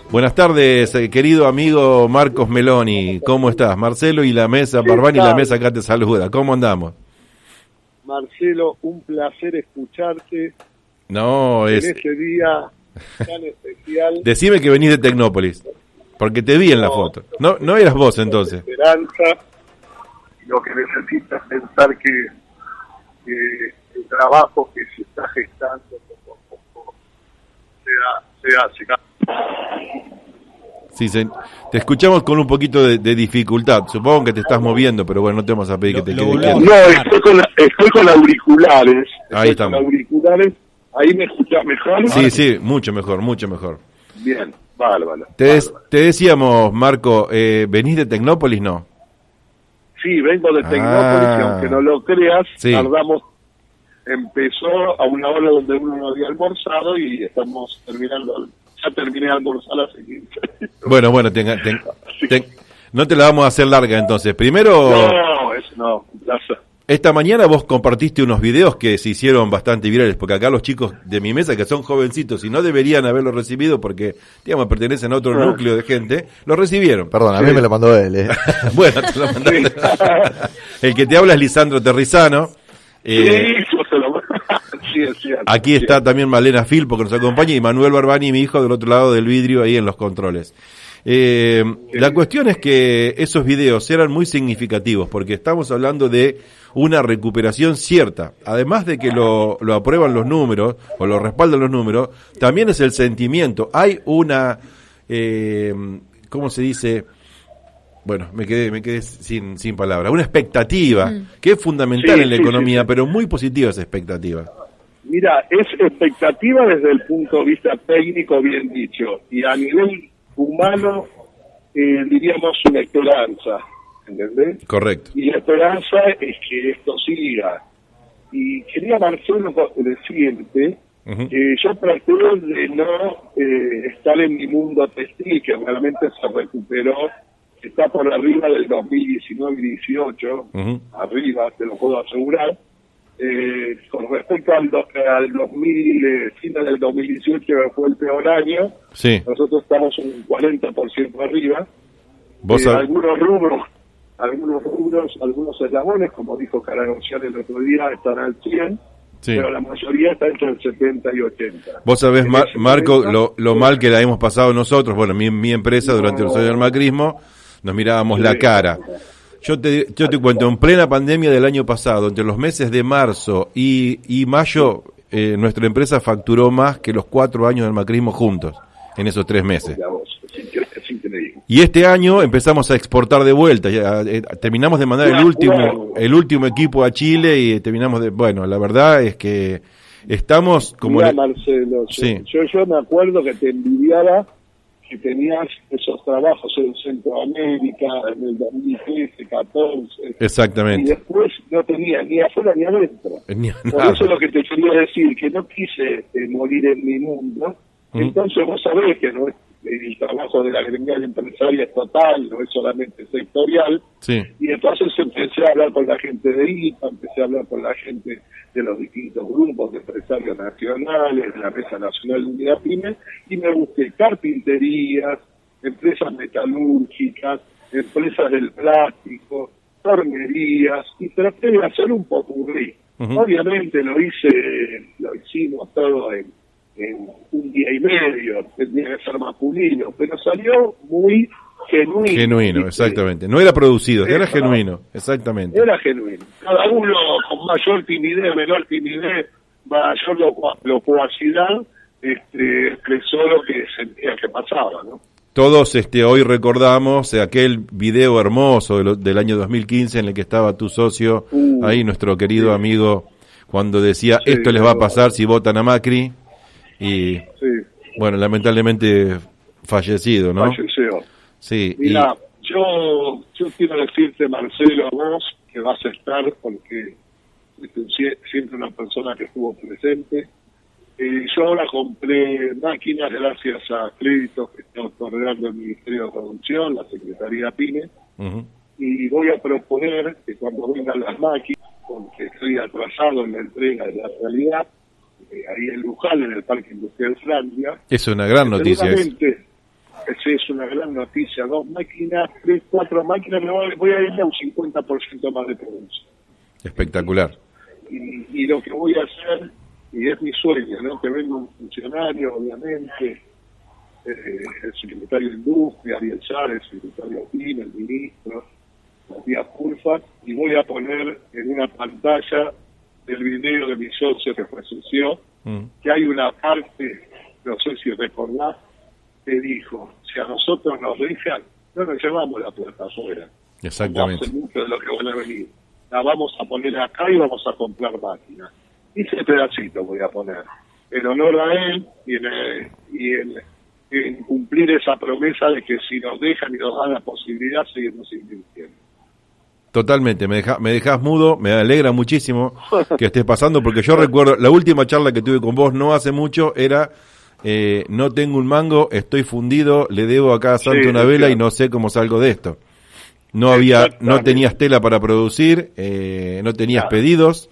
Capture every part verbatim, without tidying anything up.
Buenas tardes, eh, querido amigo Marcos Meloni. ¿Cómo estás? Marcelo y la mesa, Barbani y la mesa acá te saluda. ¿Cómo andamos? Marcelo, un placer escucharte. No, es... En este día tan especial. Decime que venís de Tecnópolis, porque te vi en la No, foto. No, no eras vos entonces. Esperanza. Lo que necesitas es pensar que, que el trabajo que se está gestando poco a poco se, ha, se hace. Sí, se, te escuchamos con un poquito de, de dificultad. Supongo que te estás moviendo, pero bueno, no te vamos a pedir Lo- que te lo quede volvemos. quieto. No, estoy con, estoy con auriculares. Estoy Ahí estamos. Con auriculares. ¿Ahí me escuchás mejor? Sí, sí, mucho mejor, mucho mejor. Bien, bárbaro. Te, des- bárbaro. te decíamos, Marco, eh, ¿venís de Tecnópolis? No. Sí, vengo de Tecnópolis Ah. y aunque no lo creas, Sí. tardamos, empezó a una hora donde uno no había almorzado y estamos terminando, ya terminé de almorzar hace quince minutos. Bueno, bueno, tenga- ten- ten- no te la vamos a hacer larga entonces. Primero, No, eso no, un placer. esta mañana vos compartiste unos videos que se hicieron bastante virales, porque acá los chicos de mi mesa, que son jovencitos y no deberían haberlo recibido porque, digamos, pertenecen a otro Ah. núcleo de gente, lo recibieron. Perdón, a mí Sí. me lo mandó él, ¿eh? Bueno, te lo mandaste. El que te habla es Lisandro Terrizano. Eh, Sí, yo se lo sí, es cierto. Aquí Sí. está también Malena Filpo que nos acompaña y Manuel Barbani, mi hijo, del otro lado del vidrio ahí en los controles. Eh, la cuestión es que esos videos eran muy significativos porque estamos hablando de una recuperación cierta. Además de que lo, lo aprueban los números o lo respaldan los números, también es el sentimiento. Hay una, eh, ¿cómo se dice? Bueno, me quedé, me quedé sin, sin palabras. Una expectativa que es fundamental Sí, en la sí, economía, sí, sí. pero muy positiva esa expectativa. Mira, es expectativa desde el punto de vista técnico, bien dicho, y a nivel humano, eh, diríamos una esperanza, ¿entendés? Correcto. Y la esperanza es que esto siga. Y quería, Marcelo, decirte Ujú. que yo traté de no eh, estar en mi mundo textil, que realmente se recuperó, está por arriba del dos mil diecinueve y dieciocho, Ujú. arriba, te lo puedo asegurar. Eh, con respecto al, do- al dos mil, eh, final del dos mil dieciocho, que fue el peor año, Sí. nosotros estamos un cuarenta por ciento arriba. Vos Eh, sab- algunos rubros, algunos rubros, algunos eslabones, como dijo Caragocián el otro día, están al cien, Sí. pero la mayoría está entre el setenta y ochenta. Vos sabés, En Mar- ese Marco, momento, lo, lo mal que la hemos pasado nosotros, bueno, mi, mi empresa durante los años del macrismo, nos mirábamos Sí. la cara. Yo te, yo te cuento, en plena pandemia del año pasado, entre los meses de marzo y, y mayo, eh, nuestra empresa facturó más que los cuatro años del macrismo juntos, en esos tres meses. mira vos, es, incre- es increíble. Y este año empezamos a exportar de vuelta, ya, eh, terminamos de mandar el Claro, último, claro. el último equipo a Chile y terminamos de, bueno, la verdad es que estamos como... Mira, le- Marcelo, yo, Sí. yo, yo me acuerdo que te envidiaba que tenías esos trabajos en Centroamérica en el dos mil trece, catorce, y Exactamente. después no tenía ni afuera ni adentro. Ni Por nada. eso es lo que te quería decir, que no quise eh, morir en mi mundo. Mm. Entonces vos sabés que no es, el trabajo de la gremial empresaria es total, no es solamente sectorial. Sí. Y entonces empecé a hablar con la gente de I P A, empecé a hablar con la gente de los distintos grupos de empresarios nacionales, de la Mesa Nacional de Unidad Pyme, y me busqué carpinterías, empresas metalúrgicas, empresas del plástico, tornerías, y traté de hacer un popurrí. Ujú. Obviamente lo hice, lo hicimos todo en, en un día y medio, tendría que ser masculino, pero salió muy genuino. Genuino, ¿viste? exactamente. No era producido, era Eso. genuino, exactamente. Era genuino. Cada uno con mayor timidez, menor timidez, mayor locu- locuacidad, este, expresó lo que sentía que pasaba, ¿no? Todos este hoy recordamos aquel video hermoso de lo- del año dos mil quince en el que estaba tu socio, Uh, ahí nuestro querido sí. amigo, cuando decía, Sí, esto les va a claro. pasar si votan a Macri, y Sí, bueno, lamentablemente fallecido, ¿no? falleció. Sí, y Mira, yo, yo quiero decirte, Marcelo, a vos, que vas a estar, porque fuiste sie- siempre una persona que estuvo presente. Eh, yo ahora compré máquinas gracias a créditos que está otorgando el Ministerio de Producción, la Secretaría PYME, ujú, y voy a proponer que cuando vengan las máquinas, porque estoy atrasado en la entrega de la realidad, eh, ahí en Luján, en el Parque Industrial Francia, es una gran noticia eso. seguramente esa es una gran noticia, dos máquinas, tres, cuatro máquinas, me voy, voy a ir a un cincuenta por ciento más de producción. Espectacular. Y, y lo que voy a hacer, y es mi sueño, ¿no? Que venga un funcionario, obviamente, eh, el secretario de Industria, Ariel Sá, el secretario de PYME, el ministro, Matías Pulfa, y voy a poner en una pantalla del video de mi socio que falleció, mm. que hay una parte, no sé si recordás, que dijo, si a nosotros nos dejan, no nos llevamos la puerta afuera. Exactamente. Hace mucho de lo que van a venir. La vamos a poner acá y vamos a comprar máquinas. Y ese pedacito voy a poner, en honor a él y en, eh, y en, en cumplir esa promesa de que si nos dejan y nos dan la posibilidad, seguimos invirtiendo. Totalmente, me deja, me dejas mudo, me alegra muchísimo que estés pasando, porque yo recuerdo, la última charla que tuve con vos no hace mucho era, eh, no tengo un mango, estoy fundido, le debo a cada santo sí, una vela y no sé cómo salgo de esto. No había, no tenías tela para producir, eh, no tenías claro. pedidos,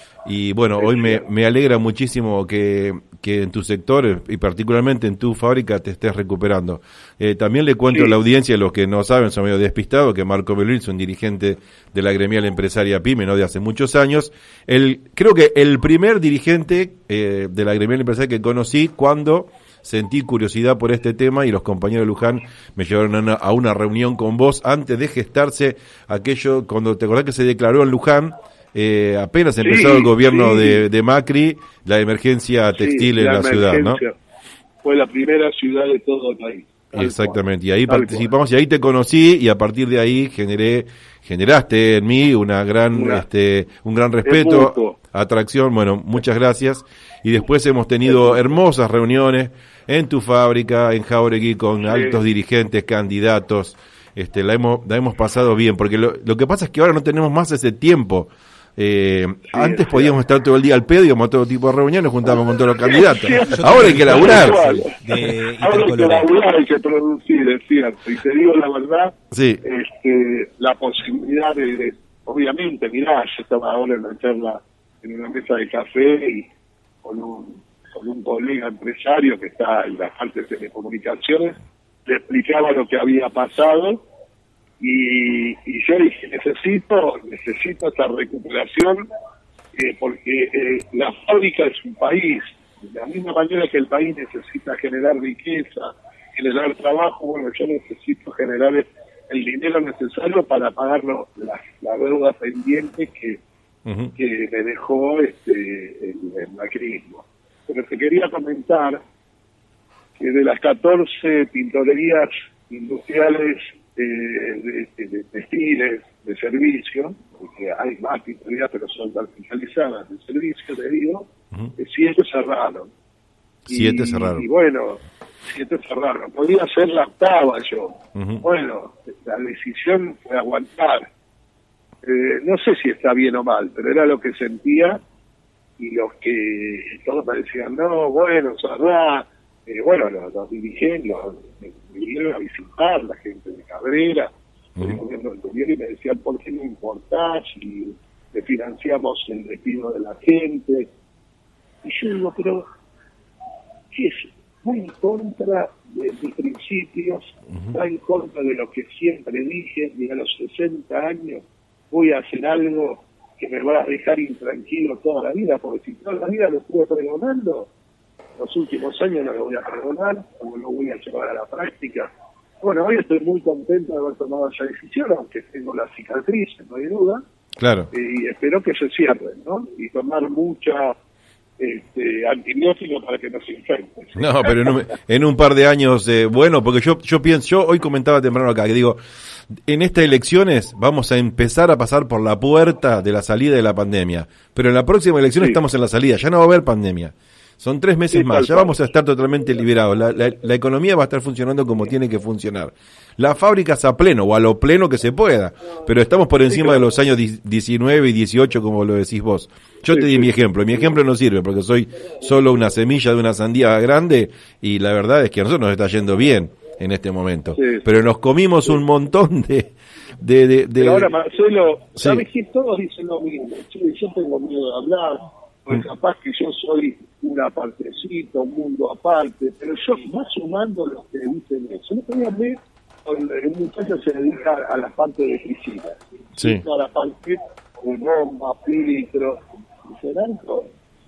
y bueno, hoy me, me alegra muchísimo que, que en tu sector y particularmente en tu fábrica te estés recuperando. Eh, también le cuento sí. a la audiencia, los que no saben, son medio despistados, que Marco Belville es un dirigente de la gremial empresaria PYME, no de hace muchos años. El, creo que el primer dirigente eh, de la gremial empresaria que conocí cuando sentí curiosidad por este tema y los compañeros de Luján me llevaron a una, a una reunión con vos antes de gestarse aquello, cuando te acordás que se declaró en Luján, Eh, apenas sí, empezó el gobierno sí. de, de Macri, la emergencia textil sí, en la, la ciudad, ¿no? Fue la primera ciudad de todo el país. Exactamente, y ahí participamos cual. y ahí te conocí y a partir de ahí generé, generaste en mí una gran, una, este, un gran respeto, atracción, bueno, muchas gracias. Y después hemos tenido hermosas reuniones en tu fábrica, en Jáuregui, con sí. altos dirigentes, candidatos. Este, la hemos, la hemos pasado bien, porque lo, lo que pasa es que ahora no tenemos más ese tiempo. Eh, sí, antes podíamos estar todo el día al pedo, íbamos a todo tipo de reuniones, nos juntábamos con todos los candidatos. Sí, ahora hay que laburar. De, ahora hay que laburar, hay que producir, es cierto. Y te digo la verdad, sí. este, la posibilidad de, de, obviamente, mirá, yo estaba ahora en una charla, en una mesa de café y con un, con un colega empresario que está en la parte de telecomunicaciones, le explicaba lo que había pasado. Y, y yo dije, necesito necesito esta recuperación eh, porque eh, la fábrica es un país. De la misma manera que el país necesita generar riqueza, generar trabajo, bueno, yo necesito generar el dinero necesario para pagar lo, la, la deuda pendiente que, uh-huh. que me dejó este el, el macrismo. Pero te quería comentar que de las catorce tintorerías industriales Eh, de, de, de textiles, de servicio, porque hay más tintorerías pero son verticalizadas de servicio, te digo, uh-huh. siete cerraron. Siete y, cerraron. Y bueno, siete cerraron. Podía ser la octava yo. Uh-huh. Bueno, la decisión fue aguantar. Eh, no sé si está bien o mal, pero era lo que sentía y los que todos me decían, no, bueno, cerrá. Eh, bueno, los, los dirigentes, los, me vinieron a visitar, la gente de Cabrera, uh-huh. el gobierno del gobierno, y me decían, ¿por qué no importás? Si le financiamos el despido de la gente. Y yo digo, pero ¿qué es? Muy en contra de mis principios, uh-huh. va en contra de lo que siempre dije, y a los sesenta años voy a hacer algo que me va a dejar intranquilo toda la vida, porque si toda la vida lo estuve pregonando, los últimos años no lo voy a perdonar, o lo voy a llevar a la práctica. Bueno, hoy estoy muy contento de haber tomado esa decisión, aunque tengo la cicatriz, no hay duda. Claro. Y espero que se cierren, ¿no? Y tomar mucha este, antibiótico para que no se infecten. No, pero en un, en un par de años, eh, bueno, porque yo yo pienso, yo hoy comentaba temprano acá, que digo, en estas elecciones vamos a empezar a pasar por la puerta de la salida de la pandemia, pero en la próxima elección sí. estamos en la salida, ya no va a haber pandemia. Son tres meses sí, más, ya vamos a estar totalmente liberados. La, la, la economía va a estar funcionando como tiene que funcionar. Las fábricas a pleno, o a lo pleno que se pueda, pero estamos por encima sí, claro. de los años diecinueve y dieciocho, como lo decís vos. Yo sí, te di sí. mi ejemplo, mi ejemplo no sirve, porque soy solo una semilla de una sandía grande, y la verdad es que a nosotros nos está yendo bien en este momento. Sí, pero sí. nos comimos sí. un montón de... de, de, de pero ahora, Marcelo, ¿sabes sí. que todos dicen lo mismo? Yo, yo tengo miedo de hablar, pues capaz que yo soy una partecita, un mundo aparte, pero yo más sumando los que dicen eso. No podía ver, el muchacho se dedica a la parte de piscina, sí. a la parte de bomba, filtro, y serán todo.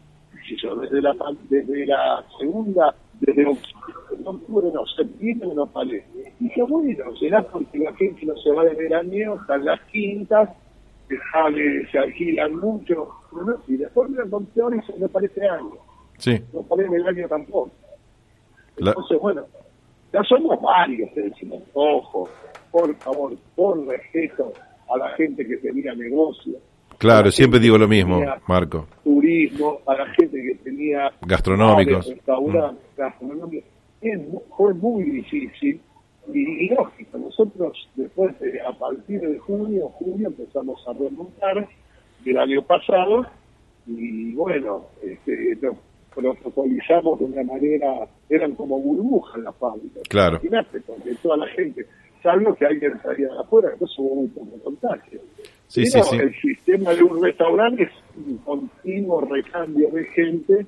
Si yo desde la, desde la segunda, desde octubre, no, septiembre no paré. Y dije, bueno, será porque la gente no se va de veraneo, están las quintas, que sale, se alquilan mucho, ¿no? Y después me encontré ahora y se me parece año. Sí. No paré en el año tampoco. La... Entonces, bueno, ya somos varios, te decimos, ojo, por favor, por respeto a la gente que tenía negocio. Claro, siempre digo lo mismo, Marco. Turismo, a la gente que tenía gastronómicos, restaurantes, mm. gastronómicos. Fue muy difícil y, y lógico. Nosotros, después de, a partir de junio, junio empezamos a remontar del año pasado y bueno, este, lo protocolizamos de una manera, eran como burbujas las fábricas. Claro. Imagínate, porque toda la gente, salvo que alguien salía de afuera, entonces hubo un poco de contagio. Sí, Pero sí, sí. el sistema de un restaurante es un continuo recambio de gente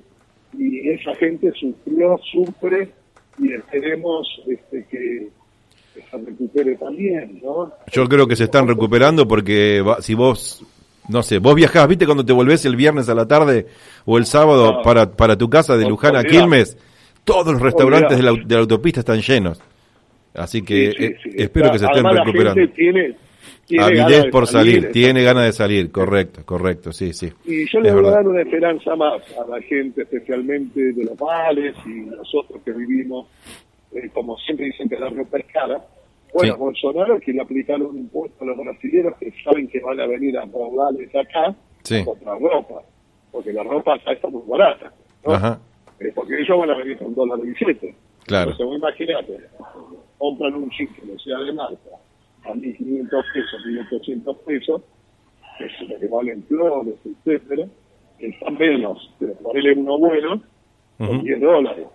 y esa gente sufrió, sufre y esperemos este, que, que se recupere también, ¿no? Yo creo que se están recuperando porque va, si vos, no sé, vos viajás, ¿viste cuando te volvés el viernes a la tarde o el sábado ah, para para tu casa de no, Luján a Quilmes? Todos los restaurantes de la, de la autopista están llenos. Así que sí, sí, sí. Eh, espero que se estén Además, recuperando. La gente tiene, tiene avidez por salir, salir tiene ganas de salir, correcto, correcto, sí, sí. Y yo le voy a dar una esperanza más a la gente, especialmente de los bares y nosotros que vivimos, eh, como siempre dicen que la ropa es cara. Bueno, sí. Bolsonaro, que le aplicaron un impuesto a los brasileños que saben que van a venir a robarles acá sí. a comprar ropa, porque la ropa acá está muy barata, ¿no? Ajá. Eh, porque ellos van a venir con dólar billete. Claro. Entonces, vos imagínate, compran un chicle, sea de marca, a mil quinientos pesos, mil ochocientos pesos, que es lo que valen flores, etcétera, que están menos, pero ponerle uno bueno, con uh-huh. diez dólares.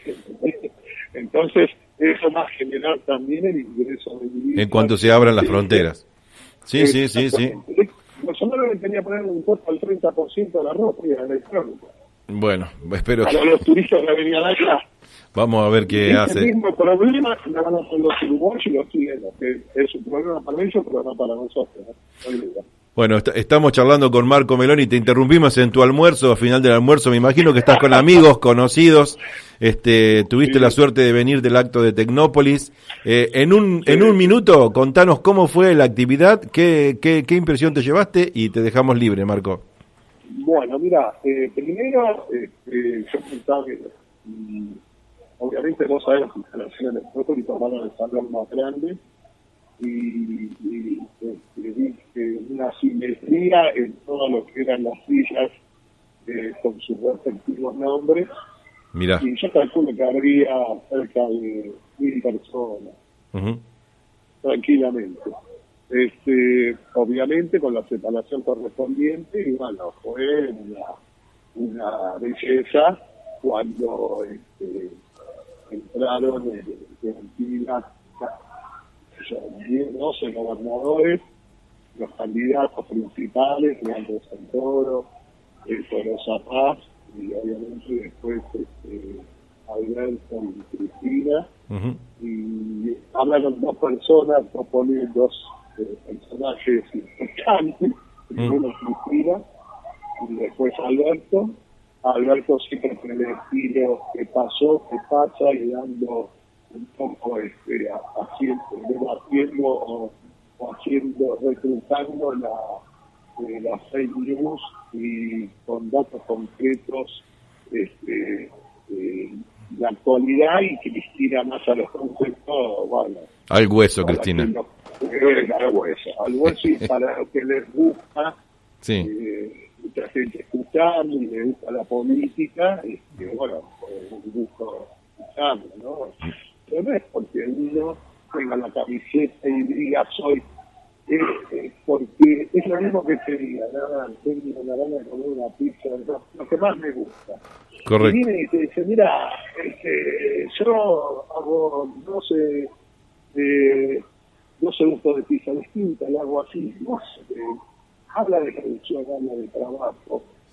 Entonces, eso va a generar también el ingreso de divisas. En cuanto se abran las fronteras. Sí, sí, sí, sí. Bolsonaro le tenía que poner un impuesto al treinta por ciento de la ropa y de la electrónica. Bueno, espero Para que... los turistas que venían allá. Vamos a ver qué ese hace. El mismo problema lo van a hacer los uruguayos y los chilenos, que es un problema para ellos, pero no para nosotros. ¿no? Bueno, est- estamos charlando con Marco Meloni, te interrumpimos en tu almuerzo, al final del almuerzo, me imagino que estás con amigos, conocidos, este, tuviste sí. la suerte de venir del acto de Tecnópolis. Eh, en un sí. en un minuto, contanos cómo fue la actividad, qué, qué, qué impresión te llevaste y te dejamos libre, Marco. Bueno, mira, eh, primero, eh, yo pensaba que, mm, obviamente vos sabés las instalaciones de Tecnópolis van a desarrollar más grandes, y, y, y, y una simetría en todo lo que eran las sillas eh, con sus respectivos nombres. Mirá. Y yo calculo que habría cerca de mil personas, uh-huh. tranquilamente. Este, obviamente con la separación correspondiente, y bueno, fue una, una belleza cuando este, entraron en, en filas doce gobernadores, los candidatos principales, Leandro Santoro, el Tolosa Paz, y obviamente después este, Alberto y Cristina, uh-huh. y hablaron dos personas, dos, dos eh, personajes importantes, primero uh-huh. Cristina, y después Alberto. Alberto siempre con el estilo que pasó, que pasa, y dando un poco este, haciendo, haciendo o, o haciendo, reclutando la, eh, la fake news y con datos concretos este, eh, la actualidad, y Cristina más a los conceptos, bueno. Al hueso, Cristina. No, eh, al hueso, al hueso y para lo que les gusta. Sí. Eh, mucha gente escuchando y le gusta la política, y que bueno, pues, un gusto escucharlo, ¿no? Pero no es porque uno tenga la camiseta y diga soy, es, es porque es lo mismo que te diga, nada, tengo una gana de comer una pizza, no, lo que más me gusta. Correcto. Y viene y te dice, mira, este, yo hago doce, eh, doce gustos de pizza distinta, y hago así, no sé, habla de reducción, habla de trabajo,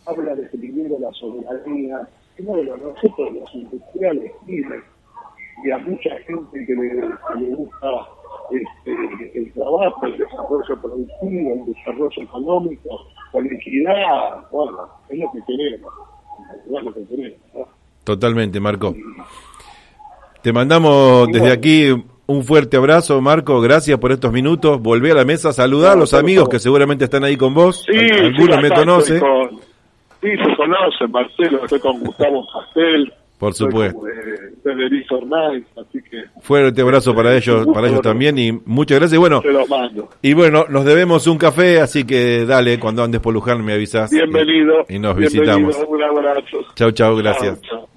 habla de primero la soberanía, y bueno, nosotros los industriales pymes, y a mucha gente que le, que le gusta este, el trabajo, el desarrollo productivo, el desarrollo económico, con equidad, bueno, es lo que queremos, es lo que queremos, ¿no? Totalmente, Marco. Te mandamos desde aquí un fuerte abrazo, Marco, gracias por estos minutos. Volvé a la mesa, saludar a los amigos que seguramente están ahí con vos. Sí, algunos sí, me conocen. Con, sí, se conocen, Marcelo, estoy con Gustavo Pastel. Por supuesto. Con, eh, Federico Hernández, así que... Fuerte abrazo para ellos, para ellos también, y muchas gracias. Y bueno, te lo mando. Y bueno, nos debemos un café, así que dale, cuando andes por Luján me avisas. Bienvenido. Y, y nos bienvenido, visitamos. Un abrazo. Chau, chau, gracias. Chau, chau.